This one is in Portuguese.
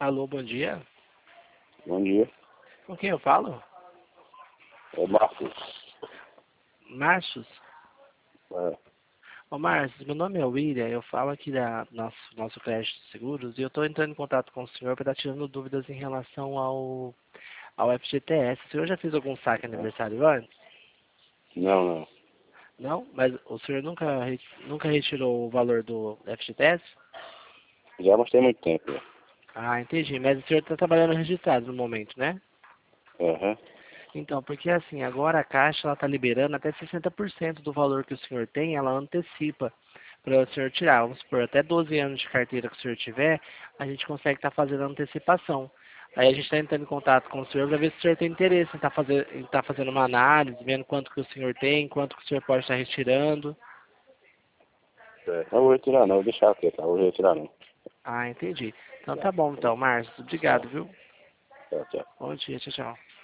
Alô, bom dia. Bom dia. Com quem eu falo? É Marcos. Márcios? É. Ô, Márcios, meu nome é William, eu falo aqui da nosso crédito de seguros e eu estou entrando em contato com o senhor para estar tirando dúvidas em relação ao FGTS. O senhor já fez algum saque aniversário antes? Não, não. Não? Mas o senhor nunca retirou o valor do FGTS? Já, mas tem muito tempo. Já. Ah, entendi. Mas o senhor está trabalhando registrado no momento, né? Aham. Então, porque assim, agora a Caixa ela está liberando até 60% do valor que o senhor tem, ela antecipa para o senhor tirar. Vamos supor, até 12 anos de carteira que o senhor tiver, a gente consegue estar fazendo a antecipação. Aí a gente está entrando em contato com o senhor para ver se o senhor tem interesse em tá fazendo uma análise, vendo quanto que o senhor tem, quanto que o senhor pode estar retirando. É. Não vou retirar não, vou deixar aqui, tá? Vou retirar não. Ah, entendi. Então tá bom, então, Márcio. Obrigado, viu? Tchau, tchau. Bom dia, tchau, tchau.